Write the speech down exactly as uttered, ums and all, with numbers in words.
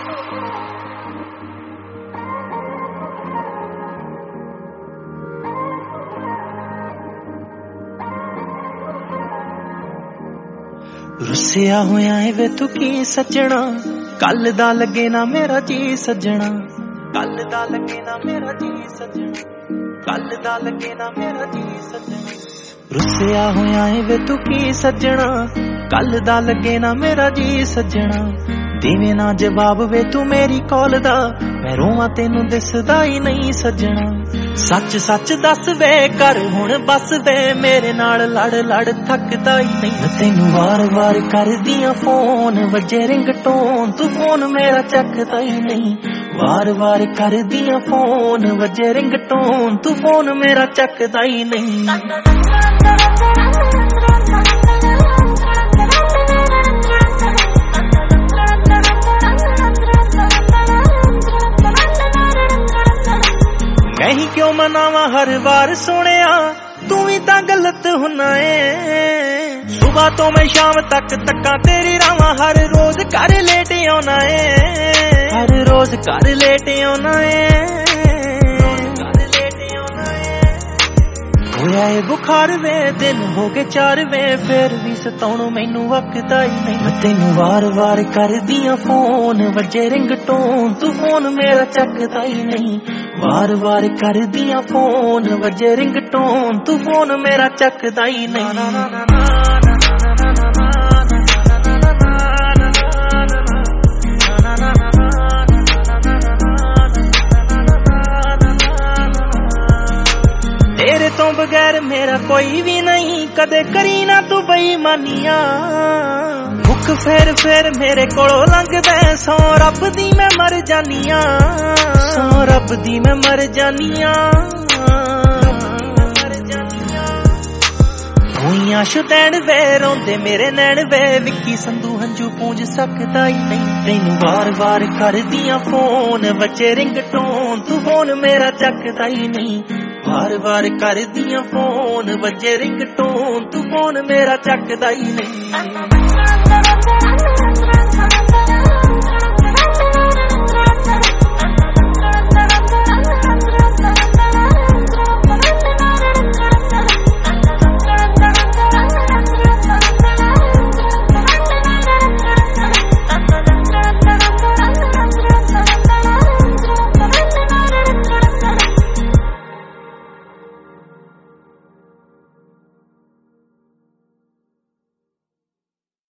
रुसिया होया है वे तू की सजना, कल दा लगे ना मेरा जी सजना, कल दा लगे ना मेरा जी सजना, कल दा लगे ना मेरा जी सजना। रुसिया होया है वे तू की सजना, कल दा लगे ना मेरा जी सजना। देवे ना जवाब वे तू मेरी कॉल दा, मैं रोवां तेनू दिसदा ही नहीं सजना। सच सच दस वे कर हुण बस दे, मेरे नाल लड़ लड़ थकदा ही नहीं। तेनू वार वार कर दियां फोन वजे रिंगटोन, तू फोन मेरा चकदा ही नहीं। वार वार कर दियां फोन वजे रिंगटोन, तू फोन मेरा चकदा ही नहीं। मैं ही क्यों मनावा हर बार सुनिया, तू ही तां गलत हुना है। सुबह तो मैं शाम तक तक्का तेरी रावा, हर रोज घर लेट आना है, हर रोज घर लेट आना है। होया है बुखार वे दिन हो गए चार वे, फिर भी सताउणों मैनू वकदा ही नहीं। मैं तेनू वार वार कर दियां फोन वजे रिंगटोन, तू फोन मेरा चकदा ही नहीं। वार वार कर दियां फोन वजे रिंगटोन, तू फोन मेरा चकदा ही नहीं। तेरे तो बगैर मेरा कोई भी नहीं, कदे करी ना तू बेईमानियां। मुख फेर फेर मेरे कोलों लंघदा, सौ रब दी मैं मर जानियां, सौ रब दी मैं मर जानियां। होइयां शुतैन वे रोंदे मेरे नैन वे, विक्की संधू हंजू पूंज सकदा ही नहीं। तैनू वार वार कर दियां फोन वजे रिंगटोन, तू फोन मेरा चकदा ही नहीं। वार वार कर दियां फोन वजे रिंगटोन, तू फोन मेरा चकदा ही नहीं।